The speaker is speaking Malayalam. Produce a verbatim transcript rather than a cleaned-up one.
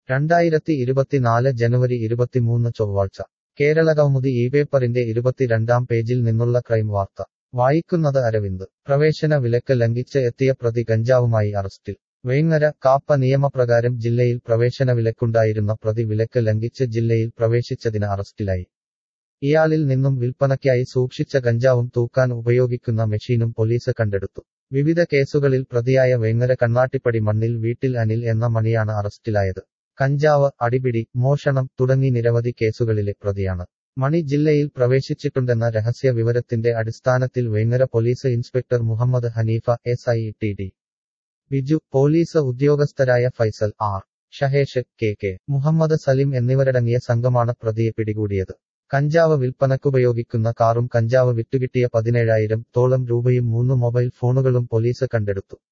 രണ്ടായിരത്തി ഇരുപത്തിനാല് ജനുവരി ഇരുപത്തിമൂന്ന് ചൊവ്വാഴ്ച കേരളകൗമുദി ഈ പേപ്പറിന്റെ ഇരുപത്തിരണ്ടാം പേജിൽ നിന്നുള്ള ക്രൈം വാർത്ത വായിക്കുന്നത് അരവിന്ദ് പ്രവേശന വിലക്ക് ലംഘിച്ച് എത്തിയ പ്രതി ഗഞ്ചാവുമായി അറസ്റ്റിൽ വേങ്ങര കാപ്പ നിയമപ്രകാരം ജില്ലയിൽ പ്രവേശന വിലക്കുണ്ടായിരുന്ന പ്രതി വിലക്ക് ലംഘിച്ച് ജില്ലയിൽ പ്രവേശിച്ചതിന് അറസ്റ്റിലായി ഇയാളിൽ നിന്നും വിൽപ്പനയ്ക്കായി സൂക്ഷിച്ച ഗഞ്ചാവും തൂക്കാൻ ഉപയോഗിക്കുന്ന മെഷീനും പോലീസ് കണ്ടെടുത്തു വിവിധ കേസുകളിൽ പ്രതിയായ വേങ്ങര കണ്ണാട്ടിപ്പടി മണ്ണിൽ വീട്ടിൽ അനിൽ എന്ന മണിയാണ് അറസ്റ്റിലായത് കഞ്ചാവ് അടിപിടി മോഷണം തുടങ്ങി നിരവധി കേസുകളിലെ പ്രതിയാണ് മണി ജില്ലയിൽ പ്രവേശിച്ചിട്ടുണ്ടെന്ന രഹസ്യ വിവരത്തിന്റെ അടിസ്ഥാനത്തിൽ Vengara police inspector Muhammad Haneefa S I T D Biju police ഉദ്യോഗസ്ഥരായ Faisal R Shahesh K K Muhammad Salim എന്നിവരടങ്ങിയ സംഘമാണ് പ്രതിയെ പിടികൂടിയത് കഞ്ചാവ് വിൽപ്പനക്കുപയോഗിക്കുന്ന കാറും കഞ്ചാവ് വിറ്റുകിട്ടിയ പതിനേഴായിരം തോളം രൂപയും മൂന്ന് മൊബൈൽ ഫോണുകളും പോലീസ് കണ്ടെടുത്തു